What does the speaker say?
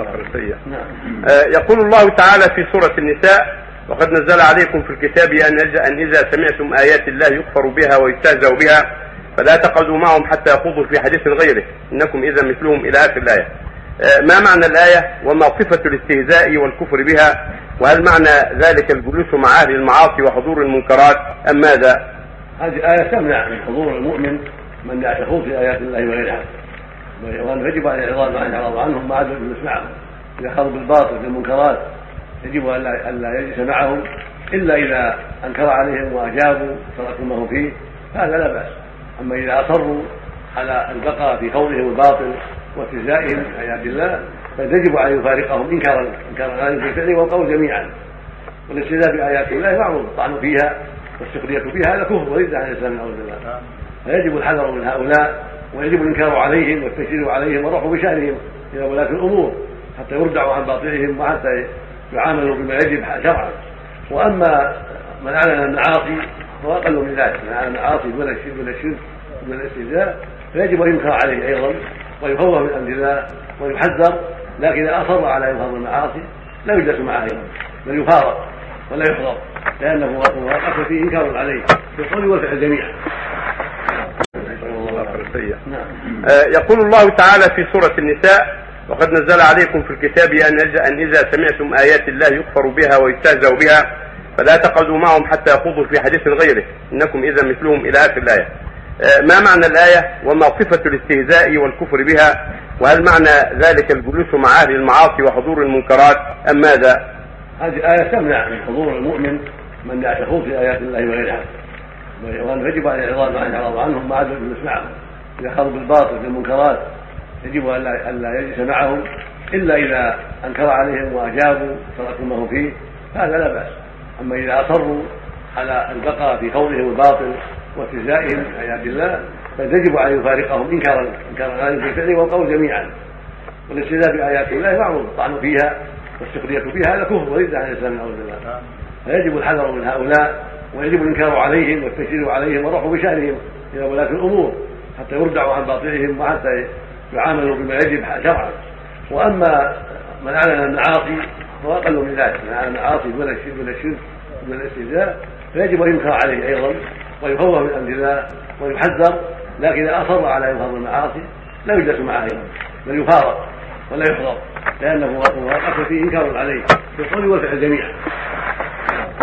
يقول الله تعالى في سورة النساء: وقد نزل عليكم في الكتاب أن إذا سمعتم آيات الله يكفر بها ويستهزأ بها فلا تقعدوا معهم حتى يخوضوا في حديث غيره إنكم إذا مثلهم إلى آخر الآية. ما معنى الآية وما صفة الاستهزاء والكفر بها؟ وهل معنى ذلك الجلوس مع أهل المعاصي وحضور المنكرات أم ماذا؟ هذه الآية تمنع من حضور المؤمن من يخوض في آيات الله وغيرها، وأنه يجب على الإعراض عن الإعراض عنهم ما عاد يجلس معهم. إذا خاضوا بالباطل في المنكرات يجب ألا يجلس معهم إلا إذا أنكر عليهم وأجابوا تركوا ما هم فيه، هذا لا بأس. أما إذا أصروا على البقاء في خوضهم الباطل واستهزائهم بآيات الله فيجب أن يفارقهم إنكارا عليهم بالفعل والقول جميعا. والاستهزاء بآيات الله معروف، الطعن فيها والسخرية بها هذا كفر ورد عن الإسلام نعوذ بالله. فيجب الحذر من هؤلاء، ويجب الإنكار عليهم والتشديد عليهم والرفع بشأنهم إلى ولاة الأمور حتى يردعوا عن باطلهم وحتى يعاملوا بما يجب شرعا. وأما من أعلن المعاصي فهو أقل من ذلك، من أعلن المعاصي دون الشرك دون الاستهزاء فيجب أن ينكر عليه أيضا ويخوف من أمر الله ويحذر. لكن إذا أصر على إنكار المعاصي لا يجلس معه أيضا، بل يفارق ولا يحضر، لأنه أصل فيه إنكار عليه بالقول والفعل جميعا. يقول الله تعالى في سورة النساء: وقد نزل عليكم في الكتاب أن إذا سمعتم آيات الله يكفر بها ويستهزأ بها فلا تقعدوا معهم حتى يخوضوا في حديث غيره إنكم إذا مثلهم إلى آخر الآية. ما معنى الآية وما صفة الاستهزاء والكفر بها؟ وهل معنى ذلك الجلوس مع أهل المعاصي وحضور المنكرات أم ماذا؟ هذه الآية تمنع من حضور المؤمن من يخوض في آيات الله وغيرها، وأنه يجب على الإعراض عنهم ما عاد يجلس معهم. إذا خاضوا بالباطل في المنكرات يجب ألا يجلس معهم إلا إذا أنكر عليهم وأجابوا تركوا ما هم فيه، هذا لا بأس. أما إذا أصروا على البقاء في خوضهم الباطل واستهزائهم بآيات الله فيجب أن يفارقهم إنكارا عليهم بالفعل والقول جميعا. والاستهزاء بآيات الله معروف، الطعن فيها والسخرية بها هذا كفر ورد عن الإسلام نعوذ بالله. فيجب الحذر من هؤلاء، ويجب الإنكار عليهم والتشديد عليهم والرفع بشأنهم إلى ولاة الأمور حتى يردعوا عن باطلهم وحتى يعاملوا بما يجب شرعا. وأما من أعلن المعاصي فهو أقل من ذلك، من أعلن المعاصي دون الشرك دون الاستهزاء فيجب أن ينكر عليه أيضا ويخوف من أمر الله ويحذر. لكن إذا أصر على إنكار المعاصي لا يجلس معه أيضا، بل يفارق ولا يحضر، لأنه أصل فيه إنكار عليه بالقول والفعل جميعا.